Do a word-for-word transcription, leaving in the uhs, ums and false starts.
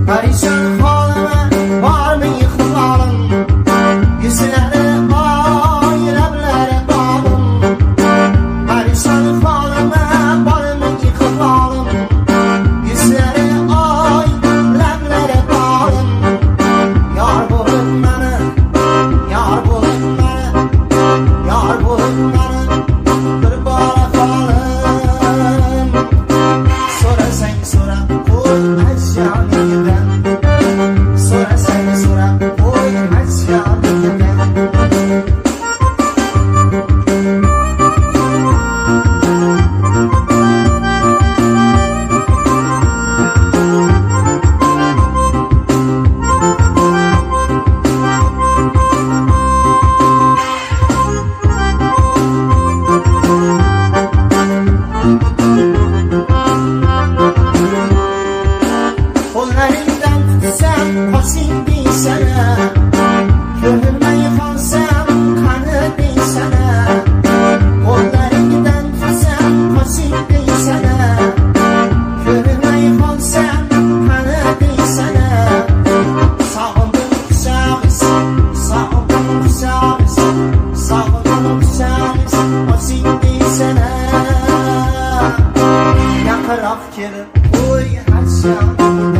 Perişan halime var mı yıkılalım? Yüzleri ay lebleri bağlım. Perişan halime var mı yıkılalım? Yüzleri ay lebleri bağlım. Yar bulun beni, yar bulun beni, yar bulun beni. Bir bara kalım. Sonra sen sonra koy eşyanıyden. Sonra sen sonra koy eşyanıyden. Kollarından tutsam hoşin bir sana. Gönlüme yıkansam kanı bir sana. Kollarından tutsam hoşin bir sana. Gönlüme yıkansam kanı bir sana. Sağımın kuşağız, sağımın kuşağız, sağımın kuşağız hoşin bir sana. Yakırak gelip koy aşağı.